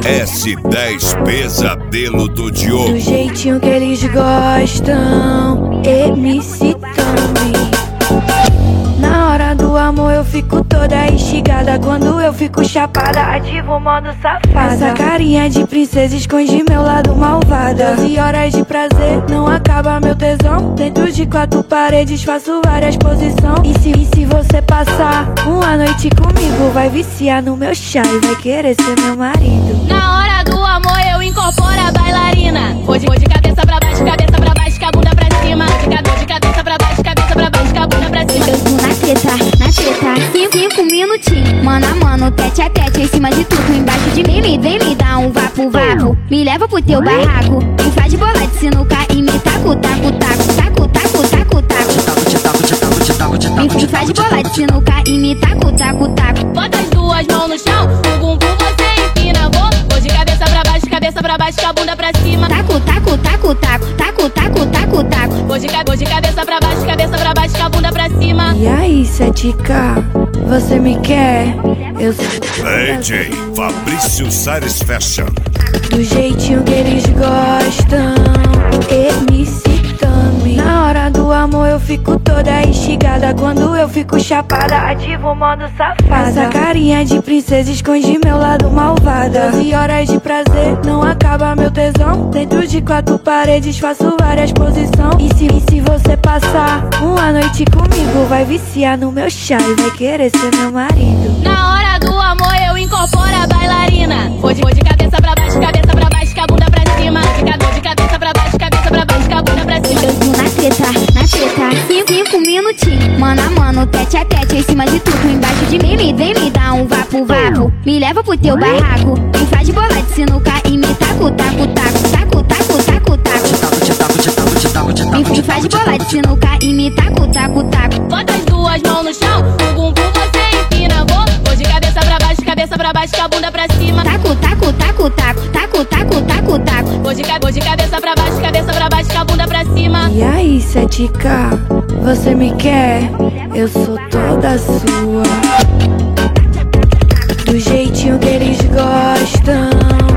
S10 Pesadelo do Diogo. Do jeitinho que eles gostam, MC também. Na hora do amor eu fico toda instigada. Quando eu fico chapada, ativo o modo safada. Essa carinha de princesa esconde meu lado malvado. 12 horas de prazer, não acaba meu tesão. Dentro de 4 paredes faço várias posições. E se você passar uma noite comigo, vai viciar no meu chá e vai querer ser meu marido. Na hora do amor eu incorporo a bailarina. Vou de cabeça pra baixo, cabeça pra baixo, com a bunda pra cima. De cabeça pra baixo, cabeça pra baixo, com a bunda pra cima. Na treta, 5 minutinhos, mano a mano, tete a tete, em cima de tudo, embaixo de mim, vem me dar um vapo. Me leva pro teu barraco, me faz de bola de sinuca e me taco. Me faz de bola de sinuca e me taco. Bota as duas mãos no chão, o bumbum você empina. Vou de cabeça pra baixo, com a bunda pra cima. Taco. Vou de cabeça pra baixo, com a bunda pra cima. E aí, 7K, você me quer? Eu sou DJ Fabrício Sares Fashion. do jeitinho que eles gostam, MC também. Na hora do amor eu fico toda instigada. Quando eu fico chapada, ativo o modo safada. Essa carinha de princesa esconde meu lado malvado. 12 horas de prazer, não acaba meu tesão. Dentro de 4 paredes faço várias posições. E se você passar uma noite comigo, vai viciar no meu chá e vai querer ser meu marido. Na hora do amor eu incorporo a bailarina. Vou de cabeça pra baixo, com a bunda pra cima. De cabeça pra baixo, com a bunda pra cima. Na treta, 5 minutinhos, mano a mano, tete a tete, em cima de tudo, embaixo de mim, vem me dar um vapo. Me leva pro teu barraco, me faz de bola de sinuca e me taco. Me faz de bola de sinuca e me taco. Bota as duas mãos no chão, o bumbum você empina. Vou de cabeça pra baixo, com a bunda pra cima. Taco. Vou de cabeça pra baixo, com a bunda pra cima. E aí, 7K, você me quer? Eu sou toda sua. Do jeitinho que eles gostam,